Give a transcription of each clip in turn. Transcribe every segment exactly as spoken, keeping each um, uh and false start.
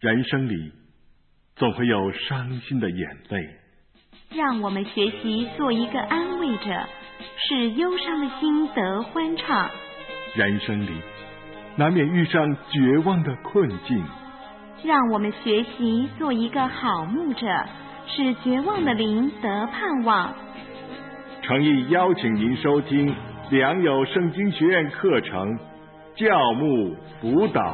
人生里总会有伤心的眼泪， 让我们学习做一个安慰者，使忧伤的心得欢畅。 人生里难免遇上绝望的困境， 让我们学习做一个好牧者，使绝望的灵得盼望。 诚意邀请您收听良友圣经学院课程教牧辅导。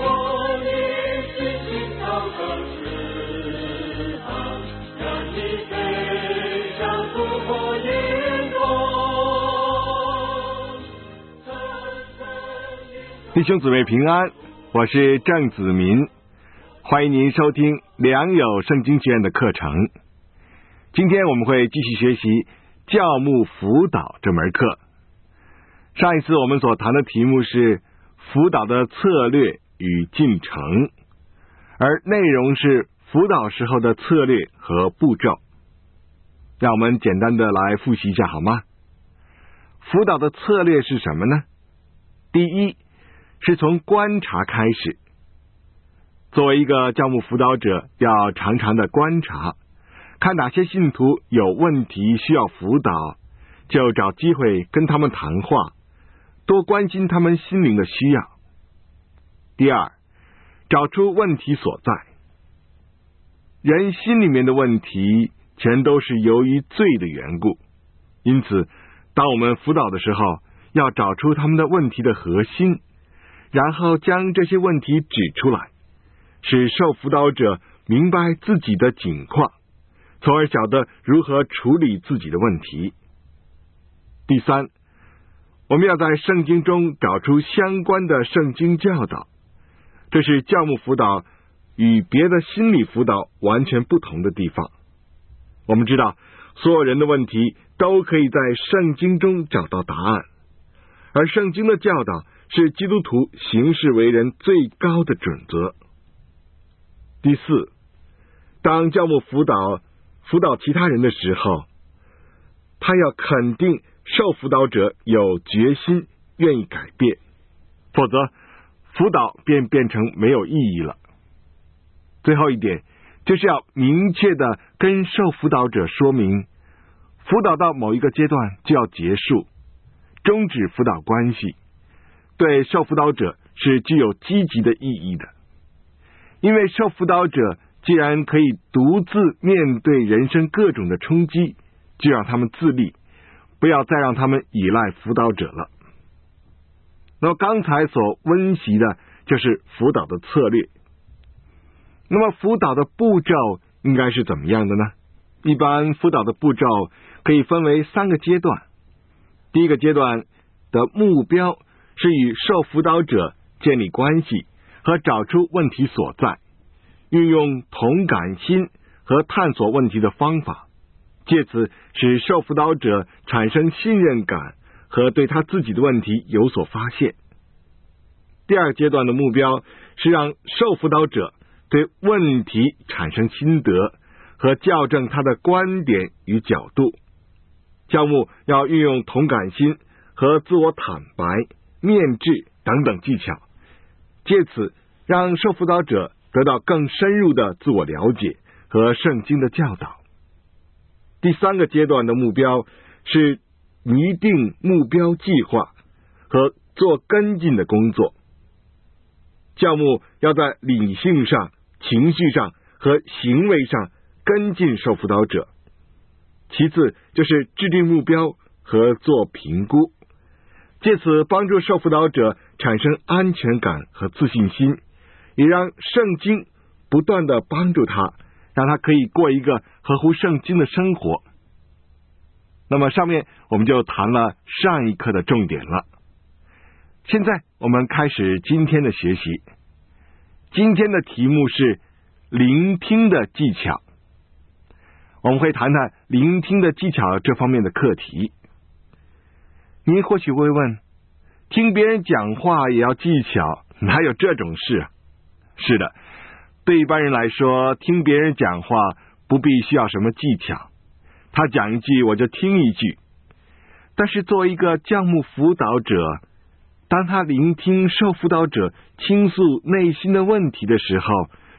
弟兄姊妹平安，我是郑子民，欢迎您收听良友圣经学院的课程。今天我们会继续学习教牧辅导这门课。上一次我们所谈的题目是辅导的策略与进程，而内容是辅导时候的策略和步骤。让我们简单的来复习一下好吗？辅导的策略是什么呢？第一，是从观察开始。作为一个教牧辅导者，要常常的观察，看哪些信徒有问题需要辅导，就找机会跟他们谈话，多关心他们心灵的需要。第二，找出问题所在。人心里面的问题全都是由于罪的缘故，因此当我们辅导的时候，要找出他们的问题的核心，然后将这些问题指出来，使受辅导者明白自己的境况，从而晓得如何处理自己的问题。第三，我们要在圣经中找出相关的圣经教导，这是教牧辅导与别的心理辅导完全不同的地方。我们知道，所有人的问题都可以在圣经中找到答案，而圣经的教导是基督徒行事为人最高的准则。第四，当教牧辅导辅导其他人的时候，他要肯定受辅导者有决心愿意改变，否则辅导便变成没有意义了。最后一点，就是要明确的跟受辅导者说明，辅导到某一个阶段就要结束，终止辅导关系，对受辅导者是具有积极的意义的。因为受辅导者既然可以独自面对人生各种的冲击，就让他们自立，不要再让他们依赖辅导者了。那么刚才所温习的就是辅导的策略。那么辅导的步骤应该是怎么样的呢？一般辅导的步骤可以分为三个阶段。第一个阶段的目标是与受辅导者建立关系和找出问题所在，运用同感心和探索问题的方法，借此使受辅导者产生信任感和对他自己的问题有所发现。第二阶段的目标是让受辅导者对问题产生心得和校正他的观点与角度。教牧要运用同感心和自我坦白、面质等等技巧，借此让受辅导者得到更深入的自我了解和圣经的教导。第三个阶段的目标是拟定目标计划和做跟进的工作。教牧要在理性上、情绪上和行为上跟进受辅导者。其次就是制定目标和做评估，借此帮助受辅导者产生安全感和自信心，也让圣经不断的帮助他，让他可以过一个合乎圣经的生活。那么上面我们就谈了上一课的重点了。现在我们开始今天的学习。今天的题目是聆听的技巧。我们会谈谈聆听的技巧这方面的课题。您或许会问，听别人讲话也要技巧，哪有这种事啊？是的，对一般人来说，听别人讲话不必需要什么技巧，他讲一句我就听一句。但是作为一个教牧辅导者，当他聆听受辅导者倾诉内心的问题的时候，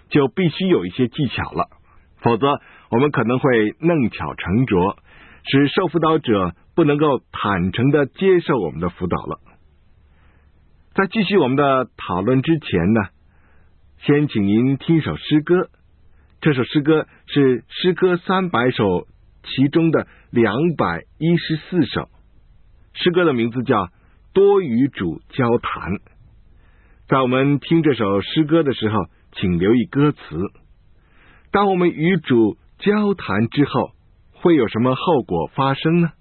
就必须有一些技巧了，否则我们可能会弄巧成拙，使受辅导者不能够坦诚地接受我们的辅导了。在继续我们的讨论之前呢，先请您听一首诗歌。这首诗歌是诗歌三百首其中的两百一十四首，诗歌的名字叫《多与主交谈》。在我们听这首诗歌的时候，请留意歌词。当我们与主交谈之后，会有什么后果发生呢？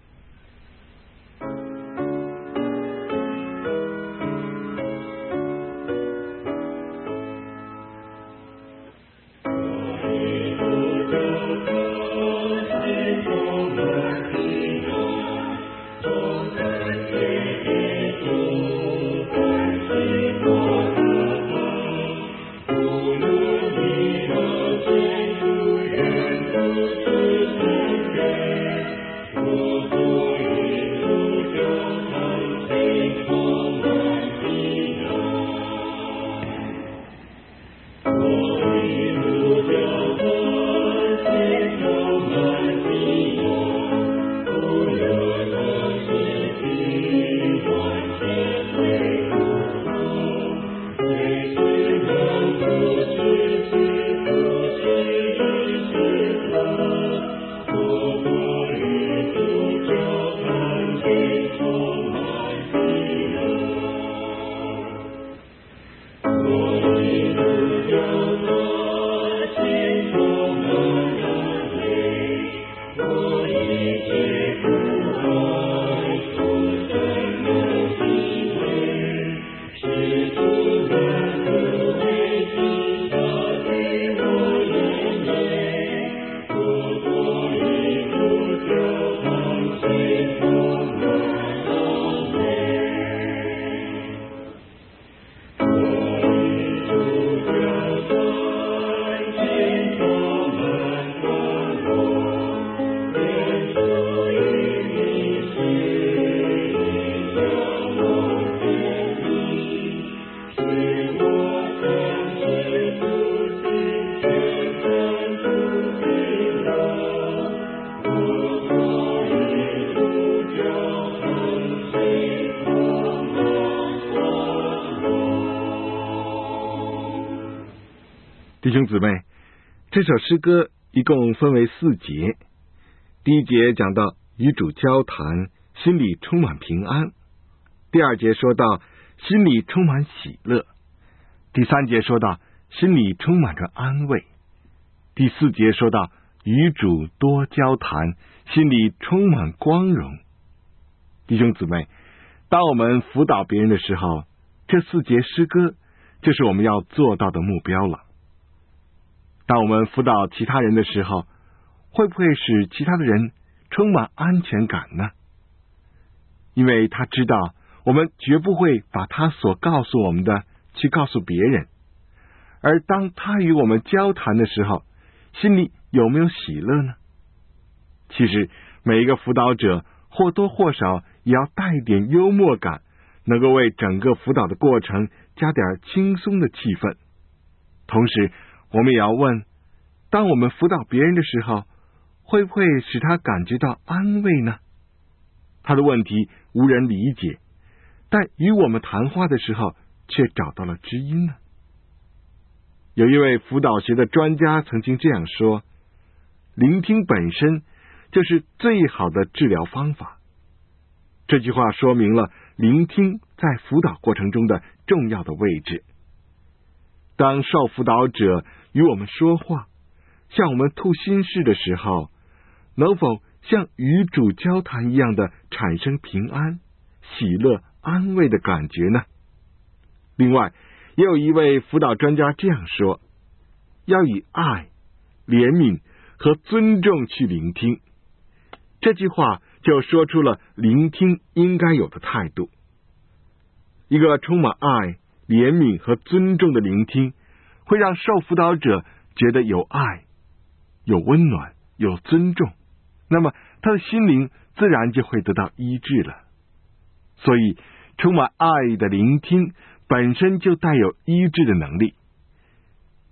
弟兄姊妹，这首诗歌一共分为四节。第一节讲到与主交谈，心里充满平安。第二节说到心里充满喜乐。第三节说到心里充满着安慰。第四节说到与主多交谈，心里充满光荣。弟兄姊妹，当我们辅导别人的时候，这四节诗歌就是我们要做到的目标了。当我们辅导其他人的时候，会不会使其他的人充满安全感呢？因为他知道我们绝不会把他所告诉我们的去告诉别人，而当他与我们交谈的时候，心里有没有喜乐呢？其实每一个辅导者或多或少也要带一点幽默感，能够为整个辅导的过程加点轻松的气氛。同时我们也要问，当我们辅导别人的时候，会不会使他感觉到安慰呢？他的问题无人理解，但与我们谈话的时候却找到了知音呢？有一位辅导学的专家曾经这样说，聆听本身就是最好的治疗方法。这句话说明了聆听在辅导过程中的重要的位置。当受辅导者与我们说话，向我们吐心事的时候，能否像与主交谈一样的产生平安、喜乐、安慰的感觉呢？另外，也有一位辅导专家这样说，要以爱、怜悯和尊重去聆听。这句话就说出了聆听应该有的态度。一个充满爱、怜悯和尊重的聆听，会让受辅导者觉得有爱、有温暖、有尊重，那么他的心灵自然就会得到医治了。所以充满爱的聆听本身就带有医治的能力。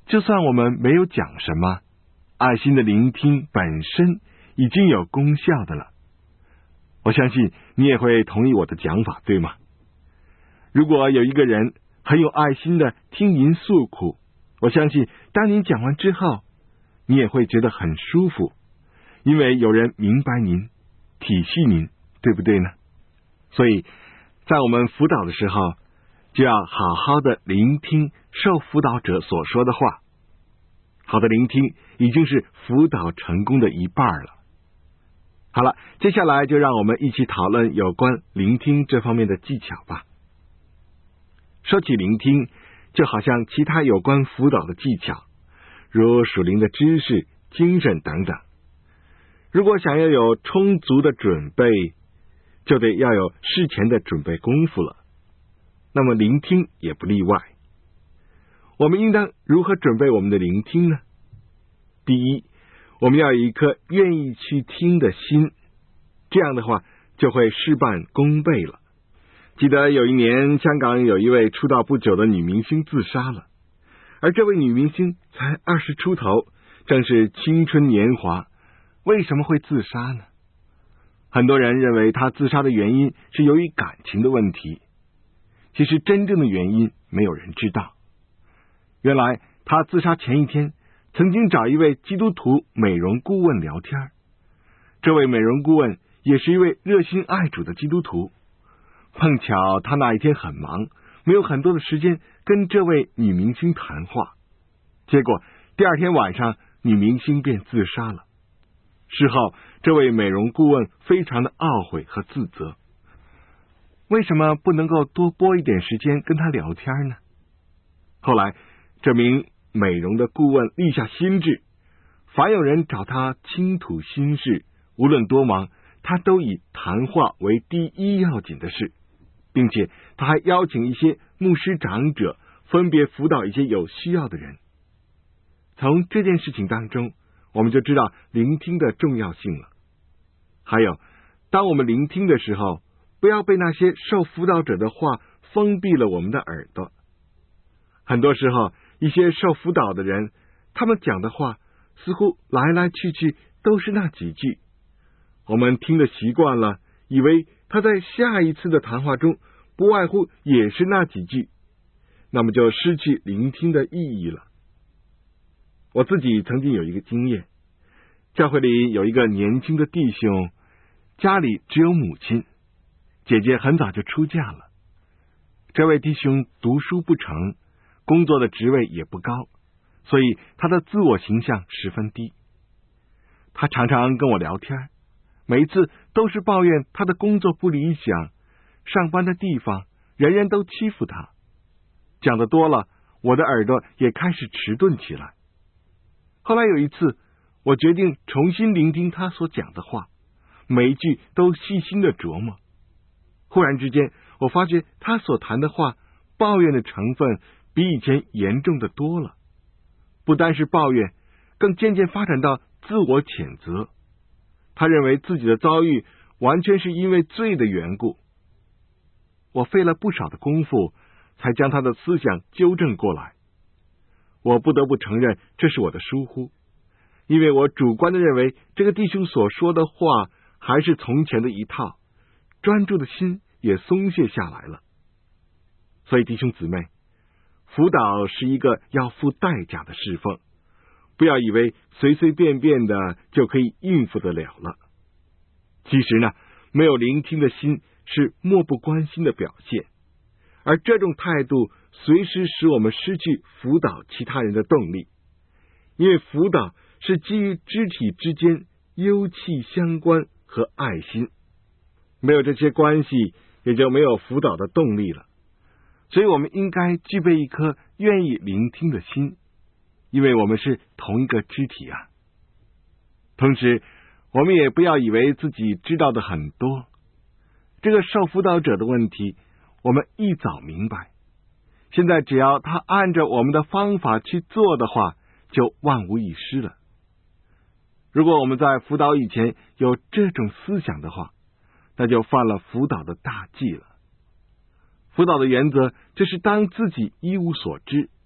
就算我们没有讲什么，爱心的聆听本身已经有功效的了。我相信你也会同意我的讲法，对吗？如果有一个人很有爱心的听您诉苦，我相信当您讲完之后，你也会觉得很舒服，因为有人明白您，体恤您，对不对呢？所以在我们辅导的时候，就要好好的聆听受辅导者所说的话。好的聆听已经是辅导成功的一半了。好了，接下来就让我们一起讨论有关聆听这方面的技巧吧。说起聆听，就好像其他有关辅导的技巧，如属灵的知识、精神等等。如果想要有充足的准备，就得要有事前的准备功夫了。那么聆听也不例外。我们应当如何准备我们的聆听呢？第一，我们要有一颗愿意去听的心，这样的话就会事半功倍了。记得有一年，香港有一位出道不久的女明星自杀了，而这位女明星才二十出头，正是青春年华，为什么会自杀呢？很多人认为她自杀的原因是由于感情的问题，其实真正的原因没有人知道。原来她自杀前一天曾经找一位基督徒美容顾问聊天，这位美容顾问也是一位热心爱主的基督徒。碰巧他那一天很忙，没有很多的时间跟这位女明星谈话，结果第二天晚上女明星便自杀了。事后这位美容顾问非常的懊悔和自责，为什么不能够多拨一点时间跟他聊天呢？后来这名美容的顾问立下心志，凡有人找他倾吐心事，无论多忙，他都以谈话为第一要紧的事，并且他还邀请一些牧师长者分别辅导一些有需要的人。从这件事情当中，我们就知道聆听的重要性了。还有，当我们聆听的时候，不要被那些受辅导者的话封闭了我们的耳朵。很多时候，一些受辅导的人，他们讲的话似乎来来去去都是那几句，我们听得习惯了，以为他在下一次的谈话中不外乎也是那几句，那么就失去聆听的意义了。我自己曾经有一个经验，教会里有一个年轻的弟兄，家里只有母亲，姐姐很早就出嫁了。这位弟兄读书不成，工作的职位也不高，所以他的自我形象十分低。他常常跟我聊天，每一次都是抱怨他的工作不理想，上班的地方人人都欺负他。讲得多了，我的耳朵也开始迟钝起来。后来有一次，我决定重新聆听他所讲的话，每一句都细心的琢磨。忽然之间，我发觉他所谈的话，抱怨的成分比以前严重的多了。不单是抱怨，更渐渐发展到自我谴责。他认为自己的遭遇完全是因为罪的缘故。我费了不少的功夫，才将他的思想纠正过来。我不得不承认，这是我的疏忽，因为我主观的认为这个弟兄所说的话还是从前的一套，专注的心也松懈下来了。所以弟兄姊妹，辅导是一个要付代价的侍奉，不要以为随随便便的就可以应付得了了。其实呢，没有聆听的心是漠不关心的表现，而这种态度随时使我们失去辅导其他人的动力，因为辅导是基于肢体之间幽气相关和爱心，没有这些关系，也就没有辅导的动力了。所以我们应该具备一颗愿意聆听的心，因为我们是同一个肢体啊。同时，我们也不要以为自己知道的很多。这个受辅导者的问题，我们一早明白。现在只要他按照我们的方法去做的话，就万无一失了。如果我们在辅导以前有这种思想的话，那就犯了辅导的大忌了。辅导的原则就是当自己一无所知，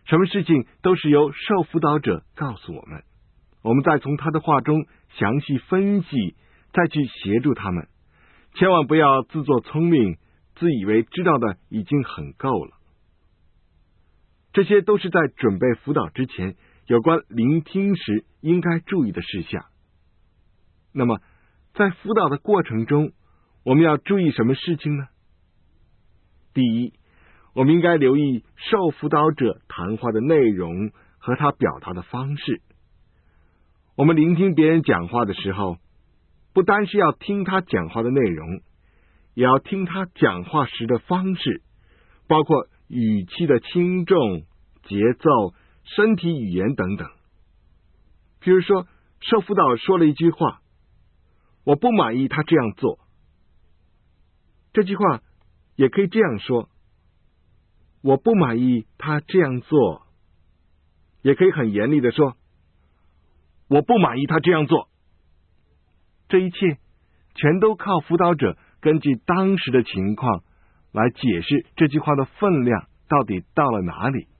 什么事情都是由受辅导者告诉我们，我们再从他的话中详细分析，再去协助他们。千万不要自作聪明，自以为知道的已经很够了。这些都是在准备辅导之前，有关聆听时应该注意的事项。那么，在辅导的过程中，我们要注意什么事情呢？第一，我们应该留意受辅导者谈话的内容和他表达的方式。我们聆听别人讲话的时候，不单是要听他讲话的内容，也要听他讲话时的方式，包括语气的轻重、节奏、身体语言等等。比如说，受辅导说了一句话，我不满意他这样做。这句话也可以这样说，我不满意他这样做。也可以很严厉的说，我不满意他这样做。这一切全都靠辅导者根据当时的情况来解释这句话的分量到底到了哪里。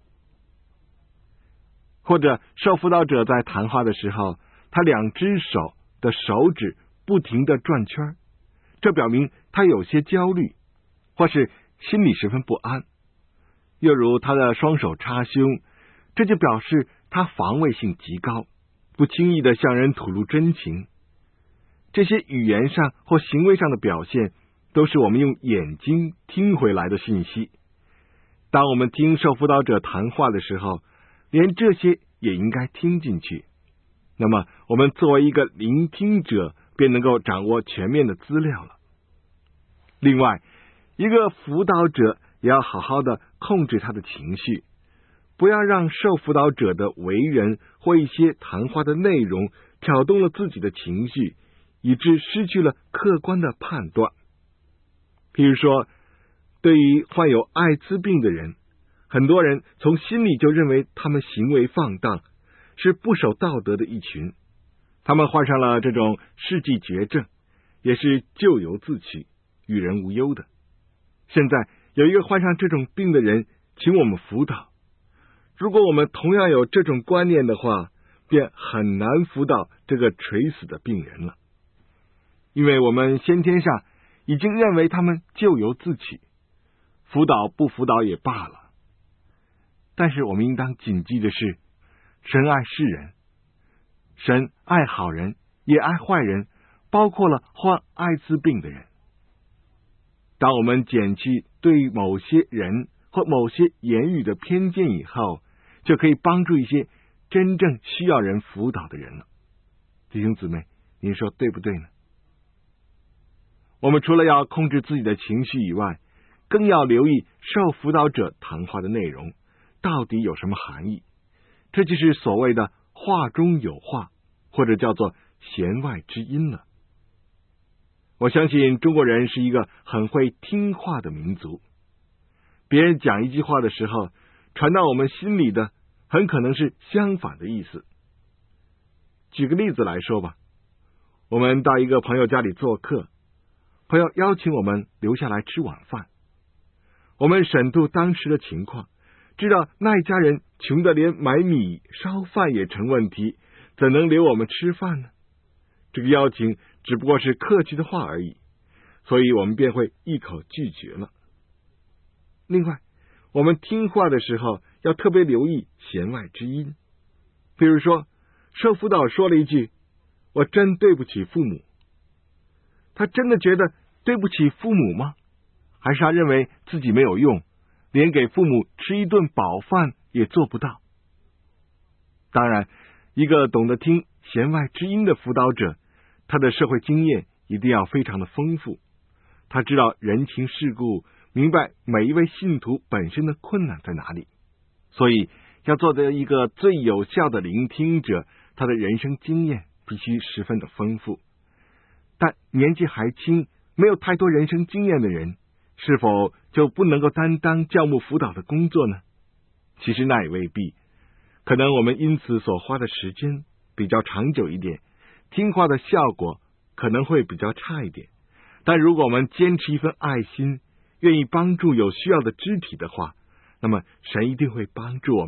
或者受辅导者在谈话的时候，他两只手的手指不停地转圈，这表明他有些焦虑，或是心里十分不安。又如他的双手插胸，这就表示他防卫性极高，不轻易地向人吐露真情。这些语言上或行为上的表现，都是我们用眼睛听回来的信息。当我们听受辅导者谈话的时候，连这些也应该听进去。那么，我们作为一个聆听者，便能够掌握全面的资料了。另外，一个辅导者也要好好的控制他的情绪，不要让受辅导者的为人或一些谈话的内容挑动了自己的情绪，以致失去了客观的判断。譬如说，对于患有艾滋病的人，很多人从心里就认为他们行为放荡，是不守道德的一群。他们患上了这种世纪绝症，也是咎由自取，与人无忧的。现在有一个患上这种病的人请我们辅导，如果我们同样有这种观念的话，便很难辅导这个垂死的病人了。因为我们先天上已经认为他们咎由自取，辅导不辅导也罢了。但是我们应当谨记的是，神爱世人，神爱好人，也爱坏人，包括了患艾滋病的人。当我们减去对某些人或某些言语的偏见以后，就可以帮助一些真正需要人辅导的人了。弟兄姊妹，您说对不对呢？我们除了要控制自己的情绪以外，更要留意受辅导者谈话的内容到底有什么含义。这就是所谓的话中有话，或者叫做弦外之音了。我相信中国人是一个很会听话的民族，别人讲一句话的时候，传到我们心里的很可能是相反的意思。举个例子来说吧，我们到一个朋友家里做客，朋友邀请我们留下来吃晚饭。我们审度当时的情况，知道那一家人穷得连买米烧饭也成问题，怎能留我们吃饭呢？这个邀请只不过是客气的话而已，所以我们便会一口拒绝了。另外，我们听话的时候要特别留意弦外之音。比如说，受辅导说了一句，我真对不起父母。他真的觉得对不起父母吗？还是他认为自己没有用，连给父母吃一顿饱饭也做不到？当然，一个懂得听弦外之音的辅导者，他的社会经验一定要非常的丰富，他知道人情世故，明白每一位信徒本身的困难在哪里，所以要做的一个最有效的聆听者，他的人生经验必须十分的丰富。但年纪还轻，没有太多人生经验的人，是否就不能够担当教牧辅导的工作呢？其实那也未必，可能我们因此所花的时间比较长久一点，听话的效果可能会比较差一点。但如果我们坚持一份爱心，愿意帮助有需要的肢体的话，那么神一定会帮助我们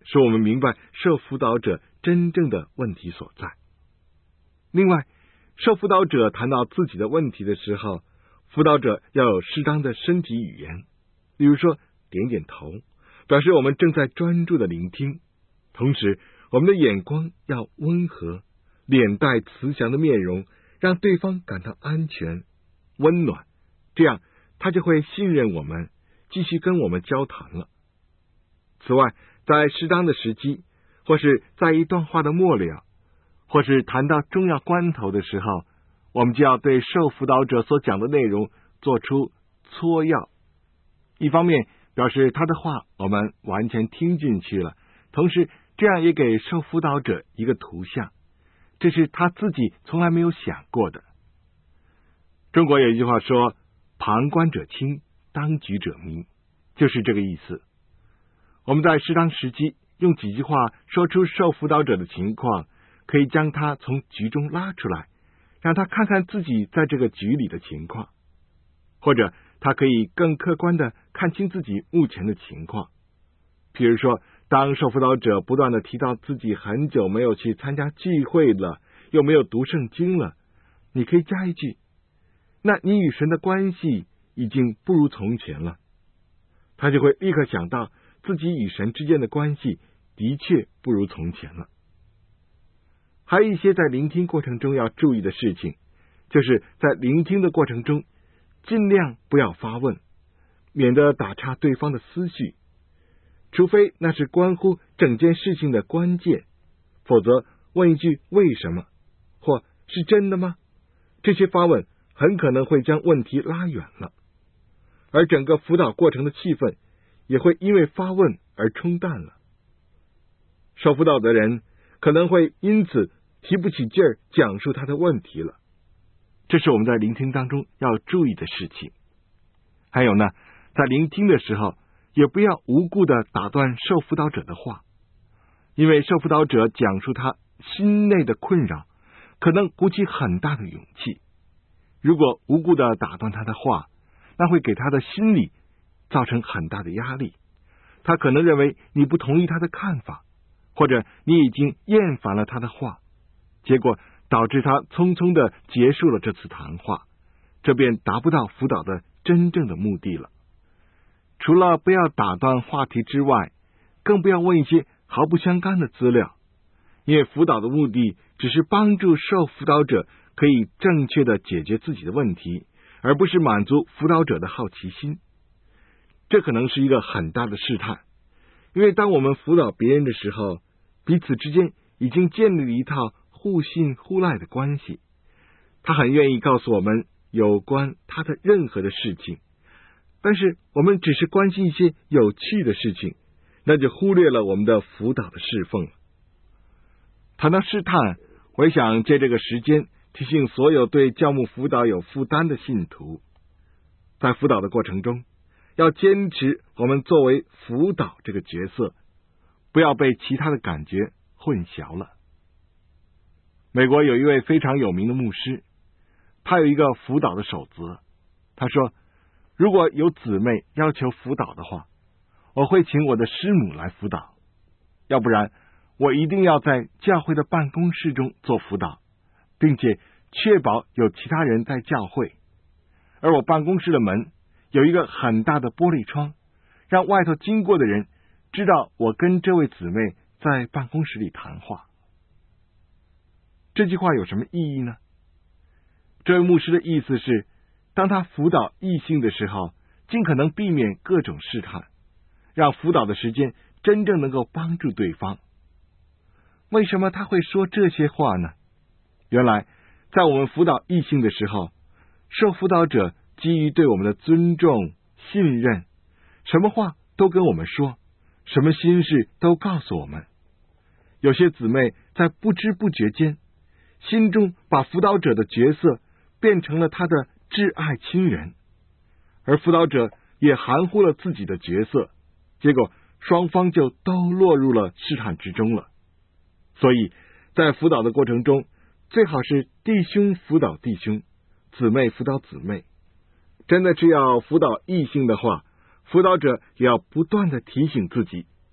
使我们明白受辅导者真正的问题所在。另外，受辅导者谈到自己的问题的时候，辅导者要有适当的身体语言，例如说点点头，表示我们正在专注的聆听。同时，我们的眼光要温和，脸带慈祥的面容，让对方感到安全、温暖，这样他就会信任我们，继续跟我们交谈了。此外，在适当的时机，或是在一段话的末了，或是谈到重要关头的时候，我们就要对受辅导者所讲的内容做出撮要。一方面表示他的话我们完全听进去了，同时这样也给受辅导者一个图像，这是他自己从来没有想过的。中国有一句话说，旁观者清，当局者迷，就是这个意思。我们在适当时机用几句话说出受辅导者的情况，可以将他从局中拉出来，让他看看自己在这个局里的情况，或者他可以更客观地看清自己目前的情况。譬如说，当受辅导者不断地提到自己很久没有去参加聚会了，又没有读圣经了，你可以加一句，那你与神的关系已经不如从前了。他就会立刻想到自己与神之间的关系的确不如从前了。还有一些在聆听过程中要注意的事情，就是在聆听的过程中尽量不要发问，免得打岔对方的思绪，除非那是关乎整件事情的关键，否则问一句为什么或是真的吗，这些发问很可能会将问题拉远了，而整个辅导过程的气氛也会因为发问而冲淡了。受辅导的人可能会因此提不起劲儿讲述他的问题了，这是我们在聆听当中要注意的事情。还有呢，在聆听的时候也不要无故的打断受辅导者的话，因为受辅导者讲述他心内的困扰可能鼓起很大的勇气，如果无故的打断他的话，那会给他的心理造成很大的压力，他可能认为你不同意他的看法，或者你已经厌烦了他的话，结果导致他匆匆的结束了这次谈话，这便达不到辅导的真正的目的了。除了不要打断话题之外，更不要问一些毫不相干的资料，因为辅导的目的只是帮助受辅导者可以正确的解决自己的问题，而不是满足辅导者的好奇心。这可能是一个很大的试探，因为当我们辅导别人的时候，彼此之间已经建立了一套互信互赖的关系，他很愿意告诉我们有关他的任何的事情，但是我们只是关心一些有趣的事情，那就忽略了我们的辅导的侍奉了。谈到试探，我也想借这个时间提醒所有对教牧辅导有负担的信徒，在辅导的过程中要坚持我们作为辅导这个角色，不要被其他的感觉混淆了。美国有一位非常有名的牧师，他有一个辅导的守则，他说，如果有姊妹要求辅导的话，我会请我的师母来辅导，要不然我一定要在教会的办公室中做辅导，并且确保有其他人在教会，而我办公室的门有一个很大的玻璃窗，让外头经过的人知道我跟这位姊妹在办公室里谈话。这句话有什么意义呢？这位牧师的意思是，当他辅导异性的时候，尽可能避免各种试探，让辅导的时间真正能够帮助对方。为什么他会说这些话呢？原来在我们辅导异性的时候，受辅导者基于对我们的尊重、信任，什么话都跟我们说，什么心事都告诉我们。有些姊妹在不知不觉间，心中把辅导者的角色变成了他的挚爱亲人，而辅导者也含糊了自己的角色，结果双方就都落入了试探之中了。所以在辅导的过程中，最好是弟兄辅导弟兄，姊妹辅导姊妹。真的是要辅导异性的话，辅导者也要不断的提醒自己，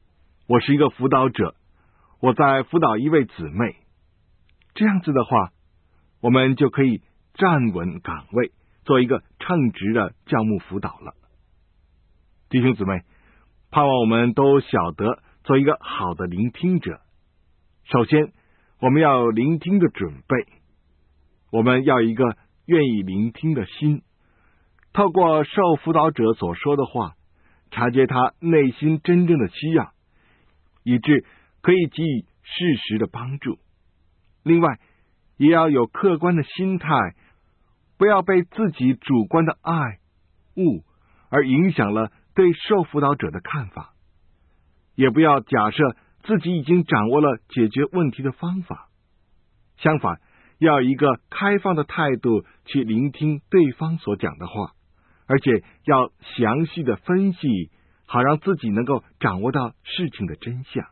我是一个辅导者，我在辅导一位姊妹，这样子的话，我们就可以站稳岗位，做一个称职的教牧辅导了。弟兄姊妹，盼望我们都晓得做一个好的聆听者。首先，我们要有聆听的准备，我们要一个愿意聆听的心，透过受辅导者所说的话，察觉他内心真正的需要，以致可以给予适时的帮助。另外，也要有客观的心态，不要被自己主观的爱恶而影响了对受辅导者的看法，也不要假设自己已经掌握了解决问题的方法。相反，要以一个开放的态度去聆听对方所讲的话，而且要详细的分析，好让自己能够掌握到事情的真相。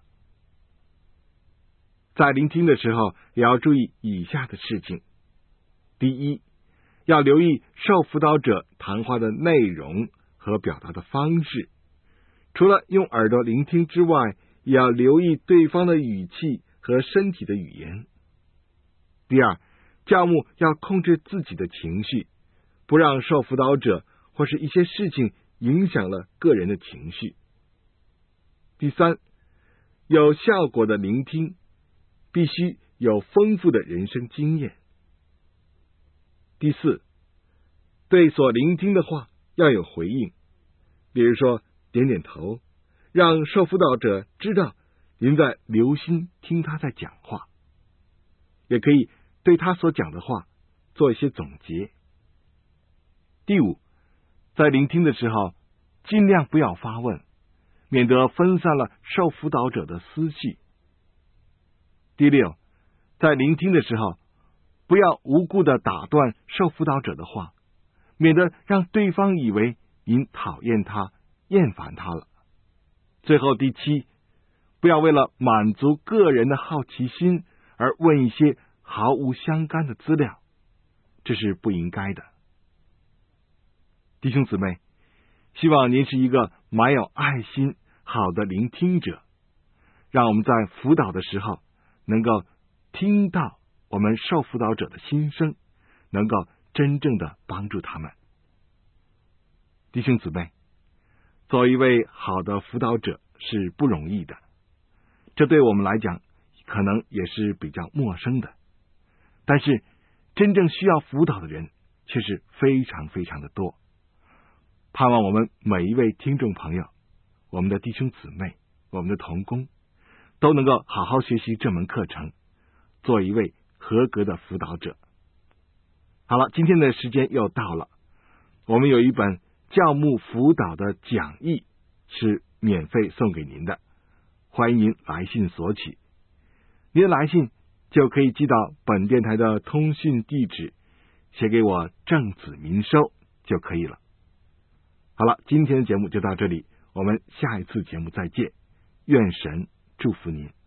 在聆听的时候，也要注意以下的事情。第一，要留意受辅导者谈话的内容和表达的方式，除了用耳朵聆听之外，也要留意对方的语气和身体的语言。第二，教牧要控制自己的情绪，不让受辅导者或是一些事情影响了个人的情绪。第三，有效果的聆听必须有丰富的人生经验。第四，对所聆听的话要有回应，比如说点点头，让受辅导者知道您在留心听他在讲话，也可以对他所讲的话做一些总结。第五，在聆听的时候，尽量不要发问，免得分散了受辅导者的思绪。第六，在聆听的时候，不要无故的打断受辅导者的话，免得让对方以为您讨厌他、厌烦他了。最后第七，不要为了满足个人的好奇心而问一些毫无相干的资料，这是不应该的。弟兄姊妹，希望您是一个满有爱心、好的聆听者，让我们在辅导的时候能够听到我们受辅导者的心声，能够真正的帮助他们。弟兄姊妹，做一位好的辅导者是不容易的，这对我们来讲可能也是比较陌生的，但是真正需要辅导的人却是非常非常的多。盼望我们每一位听众朋友，我们的弟兄姊妹，我们的同工，都能够好好学习这门课程，做一位合格的辅导者。好了，今天的时间又到了，我们有一本教牧辅导的讲义是免费送给您的，欢迎您来信索取。您的来信就可以寄到本电台的通讯地址，写给我郑子民收就可以了。好了，今天的节目就到这里，我们下一次节目再见，愿神祝福您。